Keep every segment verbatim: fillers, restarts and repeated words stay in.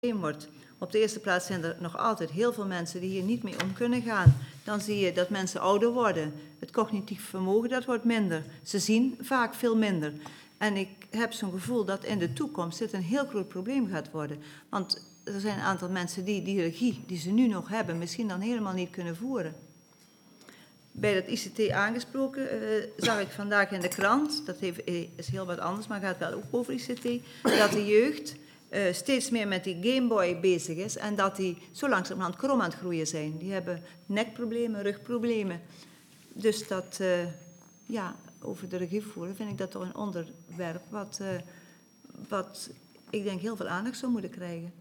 wordt. Op de eerste plaats zijn er nog altijd heel veel mensen die hier niet mee om kunnen gaan. Dan zie je dat mensen ouder worden. Het cognitief vermogen, dat wordt minder. Ze zien vaak veel minder. En ik heb zo'n gevoel dat in de toekomst dit een heel groot probleem gaat worden. Want er zijn een aantal mensen die die regie die ze nu nog hebben misschien dan helemaal niet kunnen voeren. Bij dat I C T aangesproken uh, zag ik vandaag in de krant, dat heeft, is heel wat anders, maar gaat wel ook over I C T, dat de jeugd uh, steeds meer met die Gameboy bezig is en dat die zo langzamerhand krom aan het groeien zijn. Die hebben nekproblemen, rugproblemen. Dus dat, uh, ja, over de regie voeren vind ik dat toch een onderwerp wat, uh, wat ik denk heel veel aandacht zou moeten krijgen.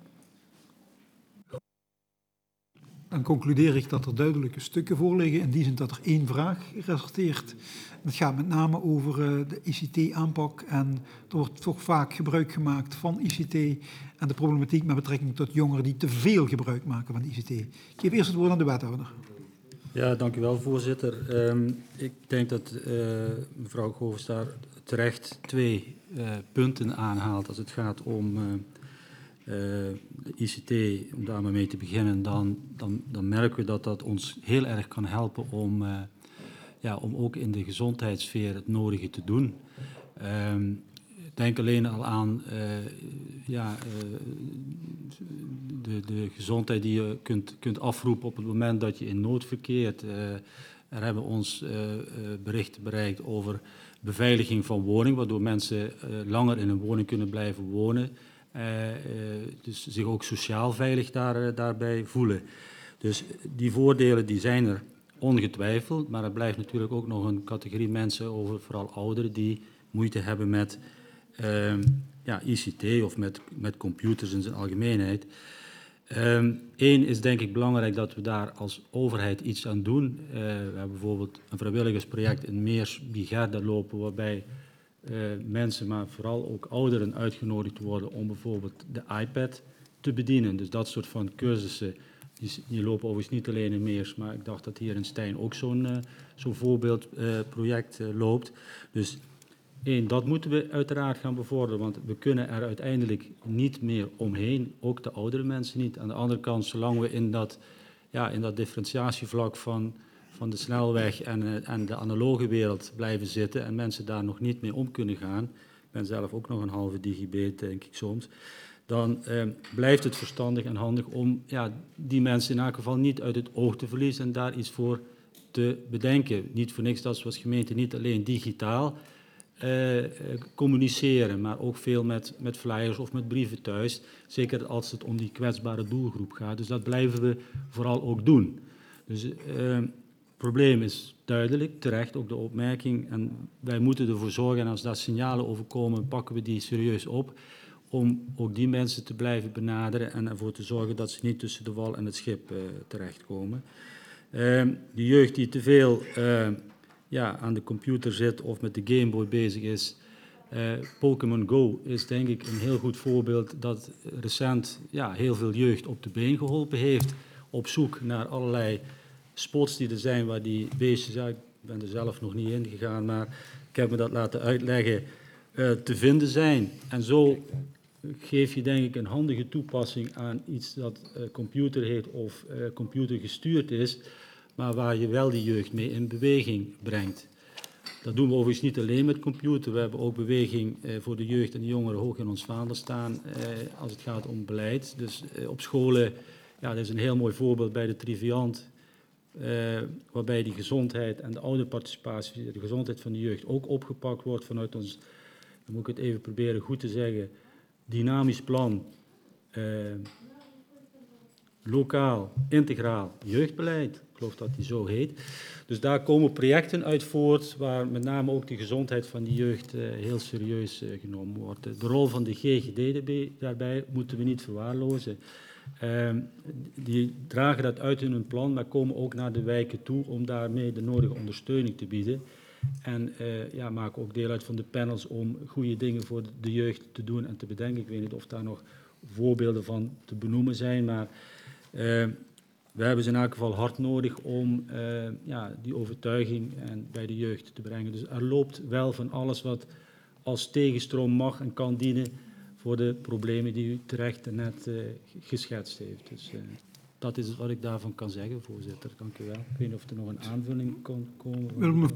Dan concludeer ik dat er duidelijke stukken voorliggen, in die zin dat er één vraag resulteert. Het gaat met name over uh, de I C T-aanpak en er wordt toch vaak gebruik gemaakt van I C T en de problematiek met betrekking tot jongeren die te veel gebruik maken van I C T. Ik geef eerst het woord aan de wethouder. Ja, dank u wel, voorzitter. Um, ik denk dat uh, mevrouw Govers daar terecht twee uh, punten aanhaalt als het gaat om uh, uh, de I C T, om daar maar mee te beginnen. Dan, dan, dan merken we dat dat ons heel erg kan helpen om, uh, ja, om ook in de gezondheidssfeer het nodige te doen. Um, Denk alleen al aan uh, ja, uh, de, de gezondheid die je kunt, kunt afroepen op het moment dat je in nood verkeert. Uh, er hebben ons uh, uh, berichten bereikt over beveiliging van woning, waardoor mensen uh, langer in een woning kunnen blijven wonen. Uh, uh, dus zich ook sociaal veilig daar, uh, daarbij voelen. Dus die voordelen die zijn er ongetwijfeld, maar er blijft natuurlijk ook nog een categorie mensen over, vooral ouderen, die moeite hebben met Uh, ja, I C T of met, met computers in zijn algemeenheid. Eén um, is denk ik belangrijk dat we daar als overheid iets aan doen. Uh, we hebben bijvoorbeeld een vrijwilligersproject in Meers-Bigerda lopen, waarbij uh, mensen, maar vooral ook ouderen, uitgenodigd worden om bijvoorbeeld de iPad te bedienen. Dus dat soort van cursussen, die, die lopen overigens niet alleen in Meers, maar ik dacht dat hier in Stijn ook zo'n uh, zo'n voorbeeldproject uh, uh, loopt. Dus Eén, dat moeten we uiteraard gaan bevorderen, want we kunnen er uiteindelijk niet meer omheen, ook de oudere mensen niet. Aan de andere kant, zolang we in dat, ja, in dat differentiatievlak van, van de snelweg en, en de analoge wereld blijven zitten en mensen daar nog niet mee om kunnen gaan, ik ben zelf ook nog een halve digibet, denk ik soms, dan eh, blijft het verstandig en handig om ja, die mensen in elk geval niet uit het oog te verliezen en daar iets voor te bedenken. Niet voor niks dat we als gemeente niet alleen digitaal Uh, communiceren, maar ook veel met, met flyers of met brieven thuis. Zeker als het om die kwetsbare doelgroep gaat. Dus dat blijven we vooral ook doen. Dus uh, het probleem is duidelijk, terecht ook de opmerking. En wij moeten ervoor zorgen, en als daar signalen over komen, pakken we die serieus op, om ook die mensen te blijven benaderen en ervoor te zorgen dat ze niet tussen de wal en het schip uh, terechtkomen. Uh, de jeugd die te veel Uh, ja, aan de computer zit of met de Gameboy bezig is. Uh, Pokémon Go is denk ik een heel goed voorbeeld dat recent ja, heel veel jeugd op de been geholpen heeft. Op zoek naar allerlei spots die er zijn waar die beestjes, ja, ik ben er zelf nog niet in gegaan, maar ik heb me dat laten uitleggen, uh, te vinden zijn. En zo geef je denk ik een handige toepassing aan iets dat uh, computer heet of uh, computergestuurd is, maar waar je wel die jeugd mee in beweging brengt. Dat doen we overigens niet alleen met computer. We hebben ook beweging eh, voor de jeugd en de jongeren hoog in ons vaandel staan eh, als het gaat om beleid. Dus eh, op scholen, ja, dat is een heel mooi voorbeeld bij de Triviant, eh, waarbij die gezondheid en de ouderparticipatie, de gezondheid van de jeugd ook opgepakt wordt vanuit ons, dan moet ik het even proberen goed te zeggen, dynamisch plan, eh, lokaal, integraal jeugdbeleid. Ik geloof dat die zo heet. Dus daar komen projecten uit voort waar met name ook de gezondheid van die jeugd uh, heel serieus uh, genomen wordt. De rol van de G G D daarbij moeten we niet verwaarlozen. Uh, die dragen dat uit in hun plan, maar komen ook naar de wijken toe om daarmee de nodige ondersteuning te bieden. En uh, ja, maken ook deel uit van de panels om goede dingen voor de jeugd te doen en te bedenken. Ik weet niet of daar nog voorbeelden van te benoemen zijn, maar Uh, we hebben ze in elk geval hard nodig om uh, ja, die overtuiging en bij de jeugd te brengen. Dus er loopt wel van alles wat als tegenstroom mag en kan dienen voor de problemen die u terecht net uh, geschetst heeft. Dus uh, dat is wat ik daarvan kan zeggen, voorzitter. Dank u wel. Ik weet niet of er nog een aanvulling kan komen.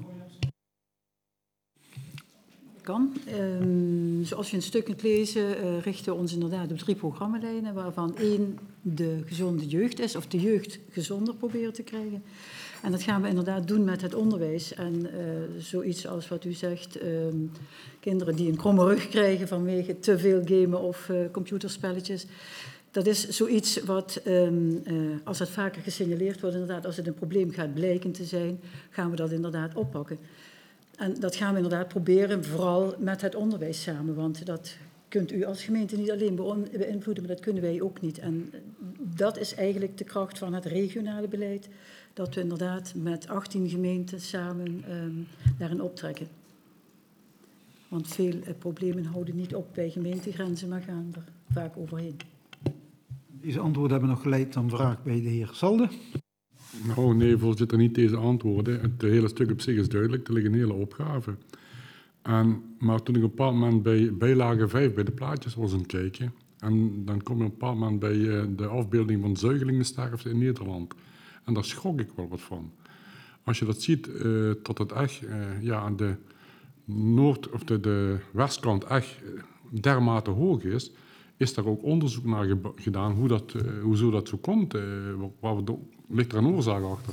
Kan. Um, zoals je in het stuk kunt lezen, uh, richten we ons inderdaad op drie programmalijnen, waarvan één de gezonde jeugd is, of de jeugd gezonder proberen te krijgen. En dat gaan we inderdaad doen met het onderwijs. En uh, zoiets als wat u zegt, uh, kinderen die een kromme rug krijgen vanwege te veel gamen of uh, computerspelletjes. Dat is zoiets wat, um, uh, als het vaker gesignaleerd wordt, inderdaad, als het een probleem gaat blijken te zijn, gaan we dat inderdaad oppakken. En dat gaan we inderdaad proberen, vooral met het onderwijs samen. Want dat kunt u als gemeente niet alleen beïnvloeden, maar dat kunnen wij ook niet. En dat is eigenlijk de kracht van het regionale beleid. Dat we inderdaad met achttien gemeenten samen um, daarin optrekken. Want veel uh, problemen houden niet op bij gemeentegrenzen, maar gaan er vaak overheen. Deze antwoorden hebben nog geleid aan vraag bij de heer Zalde. Nou, nee, voorzitter, niet deze antwoorden. Het hele stuk op zich is duidelijk. Er ligt een hele opgave. En, maar toen ik op een bepaald moment bij bijlage vijf bij de plaatjes was aan het kijken, en dan kom je op een bepaald moment bij uh, de afbeelding van zuigelingensterfte in Nederland. En daar schrok ik wel wat van. Als je dat ziet, uh, dat het echt uh, ja, aan de noord- of de, de westkant echt dermate hoog is, is daar ook onderzoek naar ge- gedaan hoe dat, uh, hoezo dat zo komt. Uh, waar we do- ligt er een oorzaak achter?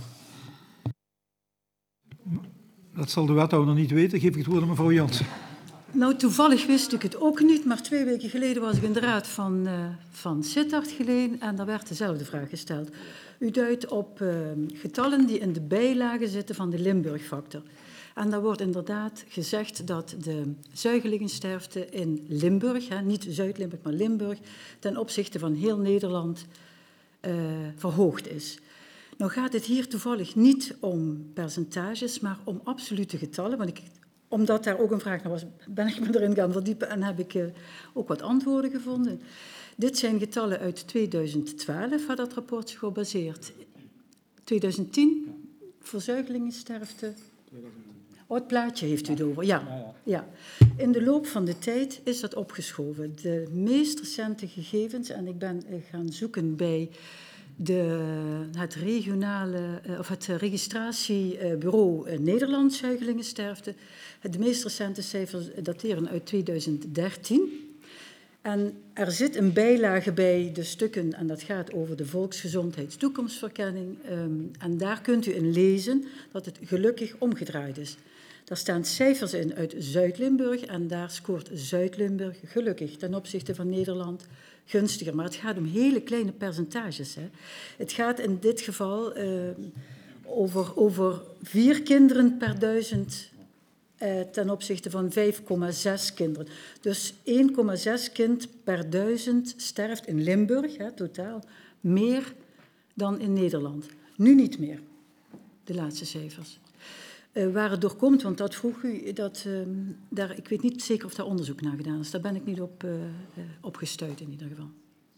Dat zal de wethouder niet weten. Geef ik het woord aan mevrouw Jansen. Nou, toevallig wist ik het ook niet, maar twee weken geleden was ik in de raad van, uh, van Sittard geleden en daar werd dezelfde vraag gesteld. U duidt op uh, getallen die in de bijlagen zitten van de Limburg-factor. En daar wordt inderdaad gezegd dat de zuigelingensterfte in Limburg, hè, niet Zuid-Limburg, maar Limburg, ten opzichte van heel Nederland uh, verhoogd is. Nou gaat het hier toevallig niet om percentages, maar om absolute getallen. Want ik, omdat daar ook een vraag naar was, ben ik me erin gaan verdiepen en heb ik uh, ook wat antwoorden gevonden. Dit zijn getallen uit tweeduizend twaalf, waar dat rapport zich op baseert. tweeduizend tien, voor zuigelingensterfte. Oh, het plaatje heeft u het over, ja. ja. In de loop van de tijd is dat opgeschoven. De meest recente gegevens, en ik ben gaan zoeken bij de, het regionale, of het registratiebureau Nederland zuigelingensterfte. De meest recente cijfers dateren uit tweeduizend dertien. En er zit een bijlage bij de stukken, en dat gaat over de volksgezondheidstoekomstverkenning. Um, en daar kunt u in lezen dat het gelukkig omgedraaid is. Daar staan cijfers in uit Zuid-Limburg en daar scoort Zuid-Limburg gelukkig ten opzichte van Nederland gunstiger. Maar het gaat om hele kleine percentages. Hè. Het gaat in dit geval uh, over, over vier kinderen per duizend uh, ten opzichte van vijf komma zes kinderen. Dus één komma zes kind per duizend sterft in Limburg, hè, totaal, meer dan in Nederland. Nu niet meer, de laatste cijfers. Uh, waar het door komt, want dat vroeg u, dat, uh, daar, ik weet niet zeker of daar onderzoek naar gedaan is. Daar ben ik niet op, uh, uh, op gestuurd in ieder geval.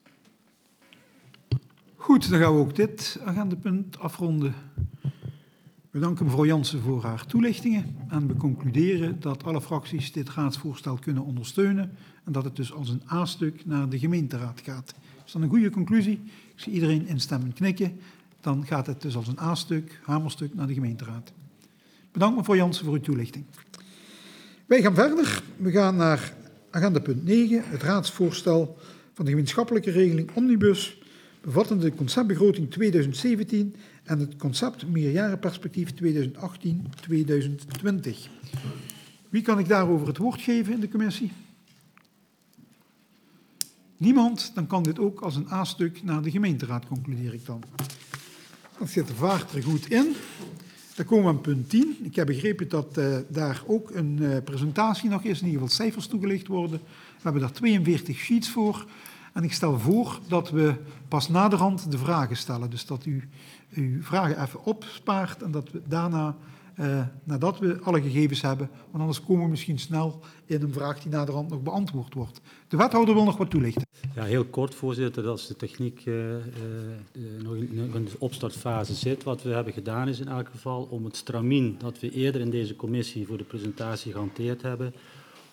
Goed, dan gaan we ook dit agendapunt afronden. We danken mevrouw Jansen voor haar toelichtingen en we concluderen dat alle fracties dit raadsvoorstel kunnen ondersteunen en dat het dus als een A-stuk naar de gemeenteraad gaat. Is dat een goede conclusie? Ik zie iedereen instemmend knikken. Dan gaat het dus als een A-stuk, hamerstuk, naar de gemeenteraad. Bedankt mevrouw Jansen voor uw toelichting. Wij gaan verder. We gaan naar agenda punt negen, het raadsvoorstel van de gemeenschappelijke regeling Omnibus, bevattende de conceptbegroting tweeduizend zeventien en het concept meerjarenperspectief tweeduizend achttien tot tweeduizend twintig. Wie kan ik daarover het woord geven in de commissie? Niemand? Dan kan dit ook als een A-stuk naar de gemeenteraad, concludeer ik dan. Dat zit de vaart er goed in. Dan komen we aan punt tien. Ik heb begrepen dat uh, daar ook een uh, presentatie nog is, in ieder geval cijfers toegelicht worden. We hebben daar tweeënveertig sheets voor. En ik stel voor dat we pas naderhand de vragen stellen. Dus dat u uw vragen even opspaart en dat we daarna, uh, nadat we alle gegevens hebben, want anders komen we misschien snel in een vraag die naderhand nog beantwoord wordt. De wethouder wil nog wat toelichten. Ja, heel kort, voorzitter, als de techniek uh, uh, nog in de opstartfase zit. Wat we hebben gedaan is in elk geval om het stramien dat we eerder in deze commissie voor de presentatie gehanteerd hebben,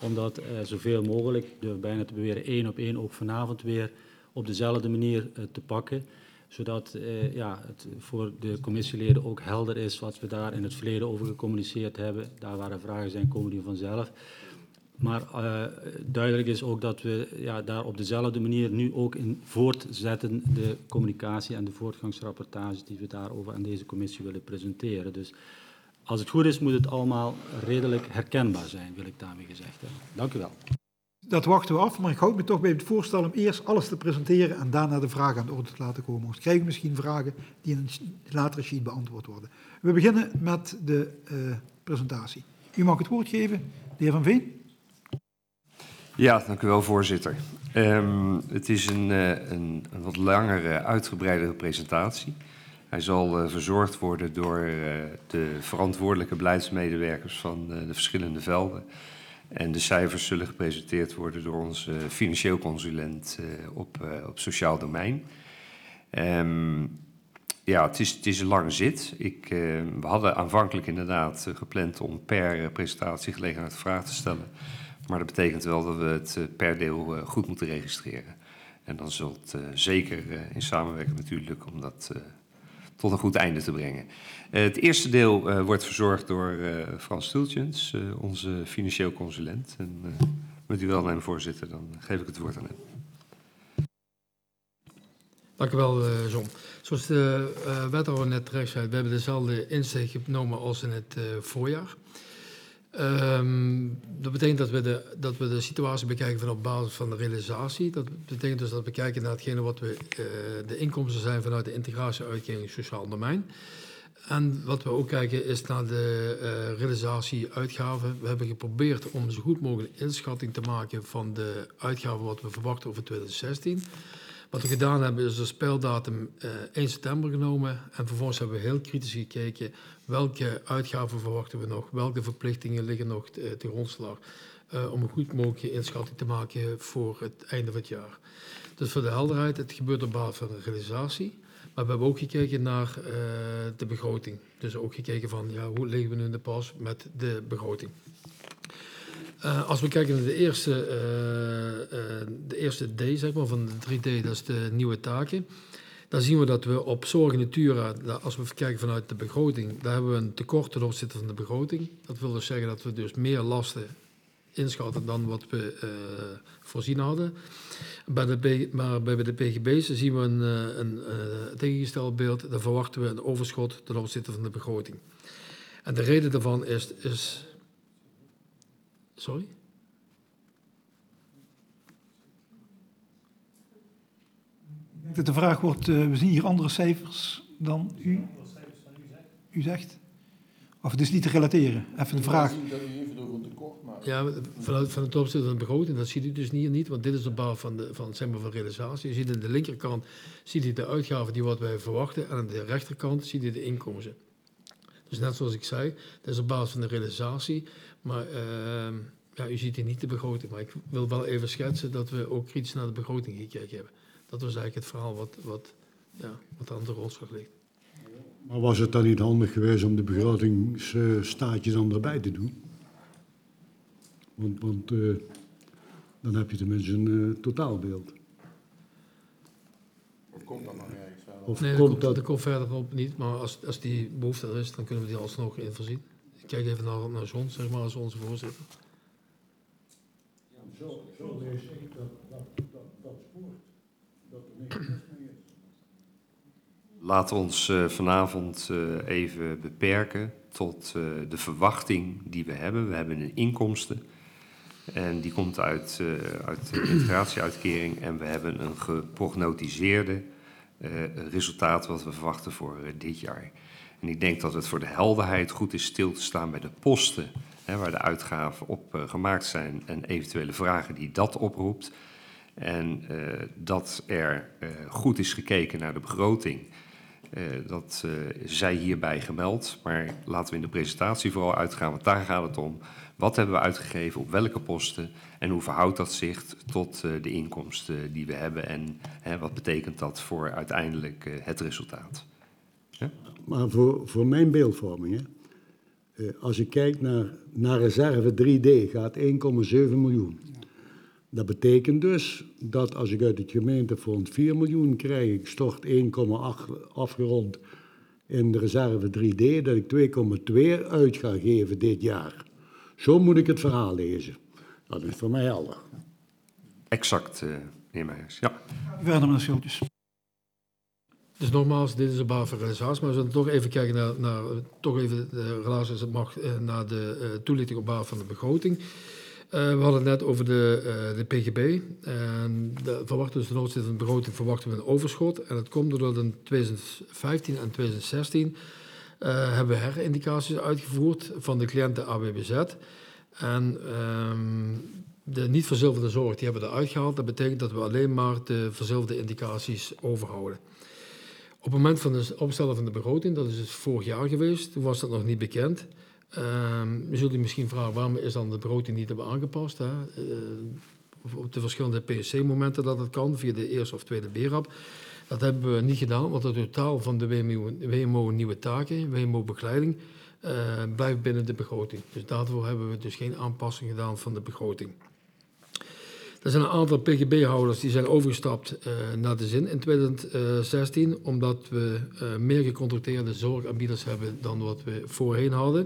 om dat uh, zoveel mogelijk, ik durf bijna te beweren, één op één ook vanavond weer op dezelfde manier uh, te pakken. Zodat uh, ja, het voor de commissieleden ook helder is wat we daar in het verleden over gecommuniceerd hebben. Daar waar er vragen zijn, komen die vanzelf. Maar uh, duidelijk is ook dat we ja, daar op dezelfde manier nu ook in voortzetten de communicatie en de voortgangsrapportages die we daarover aan deze commissie willen presenteren. Dus als het goed is, moet het allemaal redelijk herkenbaar zijn, wil ik daarmee gezegd hebben. Dank u wel. Dat wachten we af, maar ik houd me toch bij het voorstel om eerst alles te presenteren en daarna de vragen aan de orde te laten komen. We krijgen misschien vragen die in een latere sheet beantwoord worden. We beginnen met de uh, presentatie. U mag het woord geven, de heer Van Veen. Ja, dank u wel, voorzitter. Um, het is een, uh, een, een wat langere, uitgebreidere presentatie. Hij zal uh, verzorgd worden door uh, de verantwoordelijke beleidsmedewerkers van uh, de verschillende velden. En de cijfers zullen gepresenteerd worden door onze financieel consulent uh, op, uh, op sociaal domein. Um, ja, het is, het is een lange zit. Ik, uh, we hadden aanvankelijk inderdaad uh, gepland om per uh, presentatie gelegenheid vragen te stellen. Maar dat betekent wel dat we het uh, per deel uh, goed moeten registreren. En dan zult het uh, zeker uh, in samenwerking met u lukken om dat uh, tot een goed einde te brengen. Uh, het eerste deel uh, wordt verzorgd door uh, Frans Stultjens, uh, onze financieel consulent. En uh, met uw welnemen, voorzitter, dan geef ik het woord aan hem. Dank u wel, uh, John. Zoals de uh, wethouder net terecht zei, we hebben dezelfde insteek genomen als in het uh, voorjaar. Um, dat betekent dat we, de, dat we de situatie bekijken van op basis van de realisatie. Dat betekent dus dat we kijken naar hetgene wat we, uh, de inkomsten zijn vanuit de integratieuitkering sociaal domein. En wat we ook kijken is naar de uh, realisatie-uitgaven. We hebben geprobeerd om zo goed mogelijk inschatting te maken van de uitgaven wat we verwachten over twintig zestien. Wat we gedaan hebben is de speeldatum uh, één september genomen en vervolgens hebben we heel kritisch gekeken welke uitgaven verwachten we nog, welke verplichtingen liggen nog te, te grondslag uh, om een goed mogelijke inschatting te maken voor het einde van het jaar. Dus voor de helderheid, het gebeurt op basis van de realisatie, maar we hebben ook gekeken naar uh, de begroting. Dus ook gekeken van ja, hoe liggen we nu in de pas met de begroting. Uh, als we kijken naar de eerste, uh, uh, de eerste D zeg maar, van de drie D, dat is de nieuwe taken. Dan zien we dat we op zorg en natura, als we kijken vanuit de begroting, daar hebben we een tekort ten opzichte van de begroting. Dat wil dus zeggen dat we dus meer lasten inschatten dan wat we uh, voorzien hadden. Bij de B, maar bij de P G B's zien we een, een, een uh, tegengesteld beeld. Dan verwachten we een overschot ten opzichte van de begroting. En de reden daarvan is... is Sorry? Ik denk dat de vraag wordt, uh, we zien hier andere cijfers dan u, u zegt. Of het is niet te relateren. Even de vraag. Ja, vanuit van het opzichte van de begroting, dat ziet u dus hier niet, want dit is op basis van de van, zeg maar, van realisatie. Je ziet aan de linkerkant ziet u de uitgaven die wat wij verwachten en aan de rechterkant ziet u de inkomsten. Dus net zoals ik zei, dat is op basis van de realisatie, maar uh, ja, u ziet hier niet de begroting. Maar ik wil wel even schetsen dat we ook kritisch naar de begroting gekeken hebben. Dat was eigenlijk het verhaal wat, wat, ja, wat aan de grondslag ligt. Maar was het dan niet handig geweest om de begrotingsstaatjes dan erbij te doen? Want, want uh, dan heb je tenminste een uh, totaalbeeld. Of komt dat nog ergens verder? Of nee, komt dat, dat... dat komt verder op niet, maar als, als die behoefte er is, dan kunnen we die alsnog in voorzien. Ik kijk even naar, naar John, zeg maar, als onze voorzitter. Ja, zo, zo lees ik dat, dat, dat, dat spoort. Dat er niks mee is. Laten we ons uh, vanavond uh, even beperken tot uh, de verwachting die we hebben. We hebben een inkomsten en die komt uit, uh, uit de integratieuitkering en we hebben een geprognotiseerde uh, resultaat wat we verwachten voor uh, dit jaar. En ik denk dat het voor de helderheid goed is stil te staan bij de posten hè, waar de uitgaven op uh, gemaakt zijn en eventuele vragen die dat oproept. En uh, dat er uh, goed is gekeken naar de begroting. Uh, dat uh, zij hierbij gemeld, maar laten we in de presentatie vooral uitgaan, want daar gaat het om. Wat hebben we uitgegeven, op welke posten en hoe verhoudt dat zich tot uh, de inkomsten die we hebben en hè, wat betekent dat voor uiteindelijk uh, het resultaat. Ja? Maar voor, voor mijn beeldvorming, hè, Uh, als je kijkt naar, naar reserve drie D, gaat één komma zeven miljoen. Dat betekent dus dat als ik uit het gemeentefonds vier miljoen krijg, ik stort één komma acht afgerond in de reserve drie D, dat ik twee komma twee uit ga geven dit jaar. Zo moet ik het verhaal lezen. Dat is voor mij helder. Exact, uh, meneer Meijers. Ja. Verder, meneer Schultjes. Dus nogmaals, dit is een basis van realisatie, maar we zullen toch even kijken naar, naar toch even de relatie, als het mag, naar de uh, toelichting op basis van de begroting. Uh, we hadden het net over de, uh, de P G B. En de verwachten dus de noodzittende begroting verwachten we een overschot. En dat komt doordat in twintig vijftien en twintig zestien uh, hebben we herindicaties uitgevoerd van de cliënten A W B Z. En um, de niet verzilverde zorg die hebben we eruit gehaald. Dat betekent dat we alleen maar de verzilverde indicaties overhouden. Op het moment van het opstellen van de begroting, dat is dus vorig jaar geweest, toen was dat nog niet bekend. Um, je zult je misschien vragen, waarom is dan de begroting niet hebben aangepast? Hè? Uh, op de verschillende P S C-momenten dat het kan, via de eerste of tweede B R A P. Dat hebben we niet gedaan, want het totaal van de W M O nieuwe taken, W M O-begeleiding, uh, blijft binnen de begroting. Dus daarvoor hebben we dus geen aanpassing gedaan van de begroting. Er zijn een aantal P G B-houders die zijn overgestapt uh, naar de zin in twintig zestien, omdat we uh, meer gecontracteerde zorgaanbieders hebben dan wat we voorheen hadden.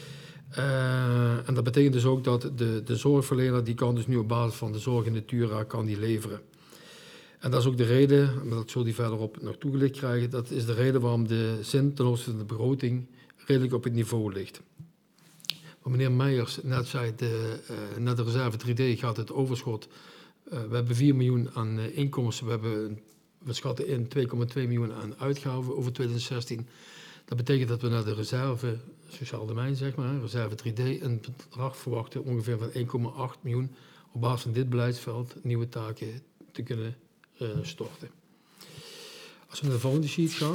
Uh, en dat betekent dus ook dat de, de zorgverlener, die kan dus nu op basis van de zorg in de Tura, kan die leveren. En dat is ook de reden, maar dat zul je verderop nog toegelicht krijgen, dat is de reden waarom de zin ten opzichte van de begroting redelijk op het niveau ligt. Wat meneer Meijers net zei, de, uh, naar de reserve drie D gaat het overschot. Uh, we hebben vier miljoen aan uh, inkomsten, we, hebben, we schatten in twee komma twee miljoen aan uitgaven over twintig zestien. Dat betekent dat we naar de reserve, sociaal domein zeg maar, reserve drie D, een bedrag verwachten ongeveer van één komma acht miljoen op basis van dit beleidsveld nieuwe taken te kunnen uh, storten. Als we naar de volgende sheet gaan.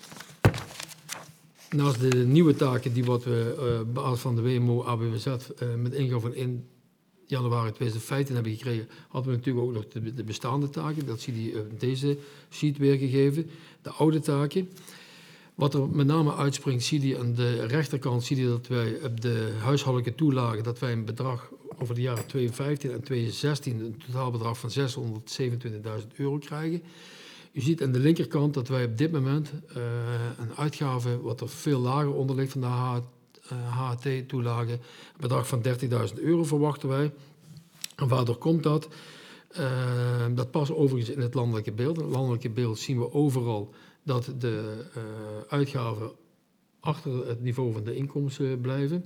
Naast de nieuwe taken die wat we uh, op basis van de W M O A B W Z uh, met ingang van in januari twintig vijftien hebben gekregen, hadden we natuurlijk ook nog de, de bestaande taken. Dat zie je op uh, deze sheet weergegeven. De oude taken. Wat er met name uitspringt, zie je aan de rechterkant zie je dat wij op de huishoudelijke toelagen, dat wij een bedrag over de jaren twintig vijftien en twintig zestien een totaalbedrag van zeshonderdzevenentwintigduizend euro krijgen. U ziet aan de linkerkant dat wij op dit moment uh, een uitgave wat er veel lager onder ligt van de H T toelagen, een bedrag van dertigduizend euro verwachten wij. En waardoor komt dat? Uh, dat past overigens in het landelijke beeld. In het landelijke beeld zien we overal dat de uh, uitgaven achter het niveau van de inkomsten blijven.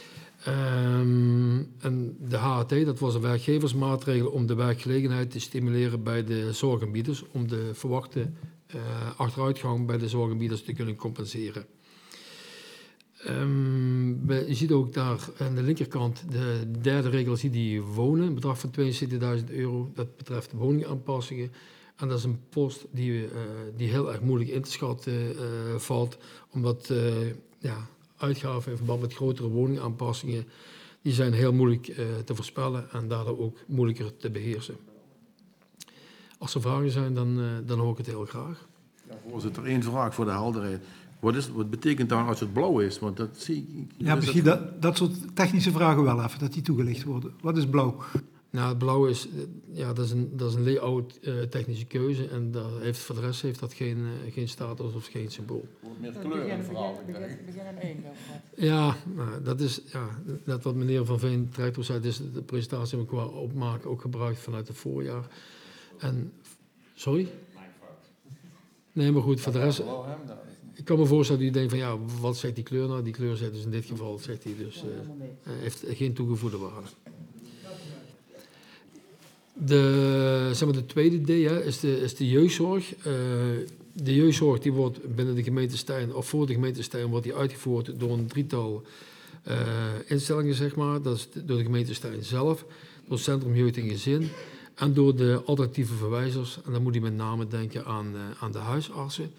Um, en de H T, dat was een werkgeversmaatregel om de werkgelegenheid te stimuleren bij de zorgaanbieders, om de verwachte uh, achteruitgang bij de zorgaanbieders te kunnen compenseren. Um, je ziet ook daar aan de linkerkant de derde regel, zie die wonen, een bedrag van tweeënzeventigduizend euro. Dat betreft woningaanpassingen. En dat is een post die, uh, die heel erg moeilijk in te schatten uh, valt, omdat uh, ja, uitgaven in verband met grotere woningaanpassingen, die zijn heel moeilijk uh, te voorspellen en daardoor ook moeilijker te beheersen. Als er vragen zijn, dan, uh, dan hoor ik het heel graag. Ja, voorzitter, één vraag voor de helderheid. Wat, is, wat betekent dan als het blauw is? Want dat zie ik. Ja, misschien dat, dat, dat soort technische vragen wel even, dat die toegelicht worden. Wat is blauw? Nou, het blauw is, ja, dat is een, dat is een layout uh, technische keuze en dat heeft, voor de rest heeft dat geen, uh, geen status of geen symbool. Meer kleur in het verhaal. Ja, nou, dat is ja, net wat meneer Van Veen terecht op zei, dus de presentatie hebben we qua opmaken ook gebruikt vanuit het voorjaar. En, sorry? Nee, maar goed, voor de rest, ik kan me voorstellen dat u denkt van ja, wat zegt die kleur nou? Die kleur zegt dus in dit geval, zegt hij dus, uh, heeft geen toegevoegde waarde. De, zeg maar de tweede D hè, is, de, is de jeugdzorg. Uh, de jeugdzorg die wordt binnen de gemeente Stein, of voor de gemeente Stein, wordt die uitgevoerd door een drietal uh, instellingen, zeg maar. Dat is door de gemeente Stein zelf, door het Centrum Jeugd en Gezin en door de alternatieve verwijzers. En dan moet je met name denken aan, uh, aan de huisartsen.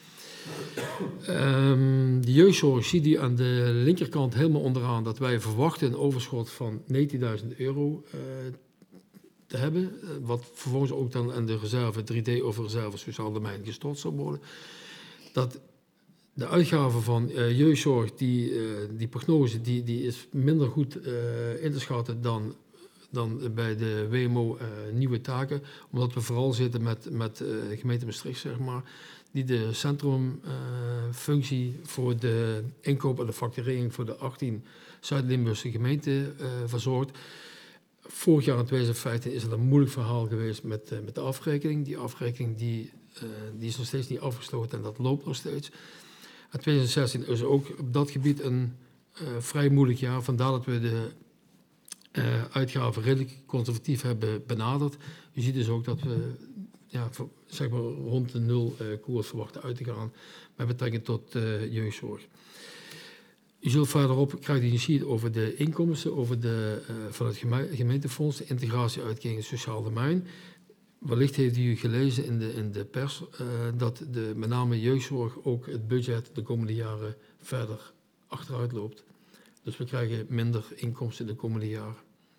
Um, de jeugdzorg zie je aan de linkerkant helemaal onderaan dat wij verwachten een overschot van negentienduizend euro uh, te hebben, wat vervolgens ook dan aan de reserve drie D of reserve sociaal domein gestort zal worden. Dat de uitgave van uh, jeugdzorg, die, uh, die prognose, die, die is minder goed uh, in te schatten dan, dan bij de W M O uh, nieuwe taken. Omdat we vooral zitten met, met uh, de gemeente Maastricht, zeg maar, die de centrumfunctie uh, voor de inkoop en de facturering voor de achttien Zuid-Limburgse gemeenten uh, verzorgt. Vorig jaar in tweeduizend vijftien is het een moeilijk verhaal geweest met, uh, met de afrekening. Die afrekening die, uh, die is nog steeds niet afgesloten en dat loopt nog steeds. En tweeduizend zestien is ook op dat gebied een uh, vrij moeilijk jaar. Vandaar dat we de uh, uitgaven redelijk conservatief hebben benaderd. Je ziet dus ook dat we ja, zeg maar rond de nul uh, koers verwachten uit te gaan met betrekking tot uh, jeugdzorg. U zult verderop krijgt u een sheet over de inkomsten, over de, uh, van het geme gemeentefonds, de integratie-uitkering sociaal domein. Wellicht heeft u gelezen in de, in de pers uh, dat de, met name jeugdzorg ook het budget de komende jaren verder achteruit loopt. Dus we krijgen minder inkomsten de komende jaren.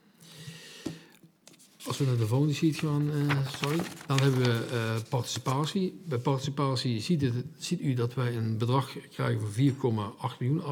Als we naar de volgende sheet gaan, uh, sorry, dan hebben we uh, participatie. Bij participatie ziet, het, ziet u dat wij een bedrag krijgen van vier komma acht miljoen.